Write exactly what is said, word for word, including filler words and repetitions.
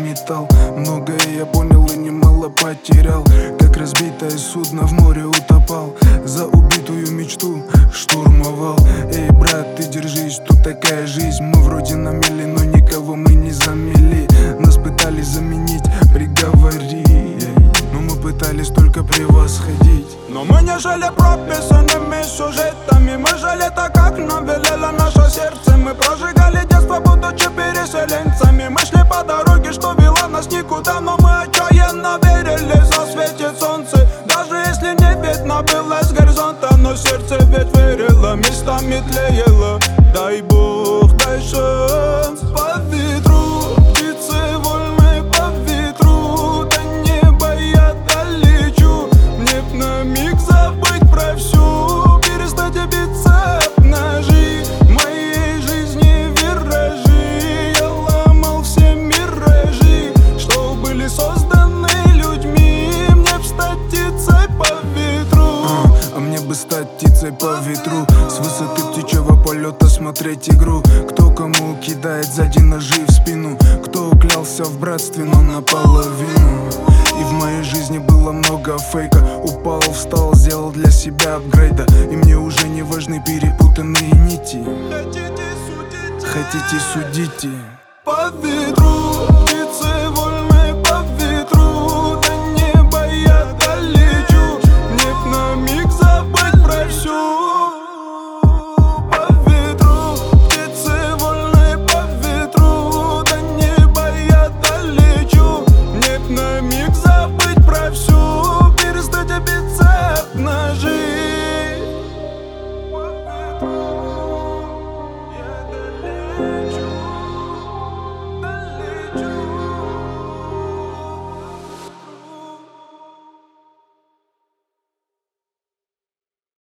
металл. Многое я понял и немало потерял. Как разбитое судно в море утопал. За убитую мечту штурмовал. Эй, брат, ты держись, тут такая жизнь. Мы вроде на мели, но никого мы не замели. Нас пытались заменить, приговорить, но мы пытались только превосходить. Но мы не жили прописанными сюжетами. Мы жили так, как нам велело наше сердце. Мы прожигали детство, будучи переселенцами. Мы шли по дороге, что вела нас никуда. Но мы отчаянно верили, засветит солнце. Даже если не видно было с горизонта, но сердце ведь верило, местами тлеяло. Дай Бог, дай шанс по ветру. Птицы вольны по ветру. До неба я долечу. Мне б на миг забыть про всю, перестать биться об ножи. В моей жизни виражи. Я ломал все миражи, что были созданы людьми. Мне б стать птицей по ветру. а, а мне бы стать птицей по ветру. С высоты птичьего полета смотреть игру. Кто кому кидает сзади ножи в спину. Кто клялся в братстве, но наполовину. И в моей жизни было много фейка. Упал, встал, сделал для себя апгрейда. И мне уже не важны перепутанные нити. Хотите судить? Хотите, судите. По ветру.